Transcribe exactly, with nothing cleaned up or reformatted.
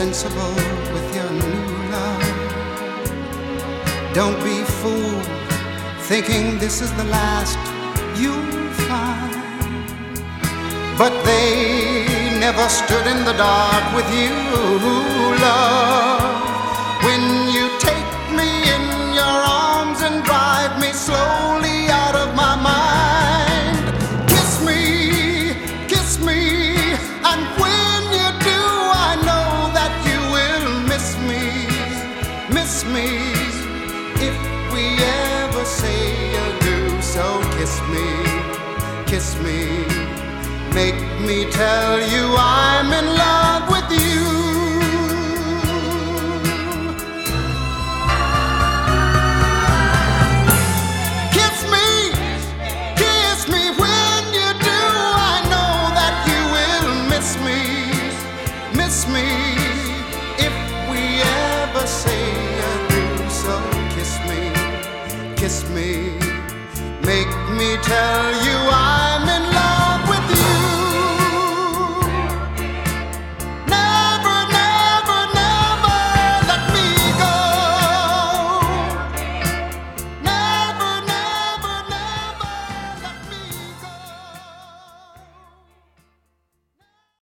sensible with your new love. Don't be fooled thinking this is the last you'll find. But they never stood in the dark with you, love. When you take me in your arms and drive me slowly out of my mind, kiss me, kiss me, and when you do, I know that you will miss me, miss me, if we ever say adieu. So kiss me, kiss me, make me tell you I'm in love with you. Kiss me, kiss me, when you do, I know that you will miss me, miss me, if we ever say adieu. So kiss me, kiss me, make me tell you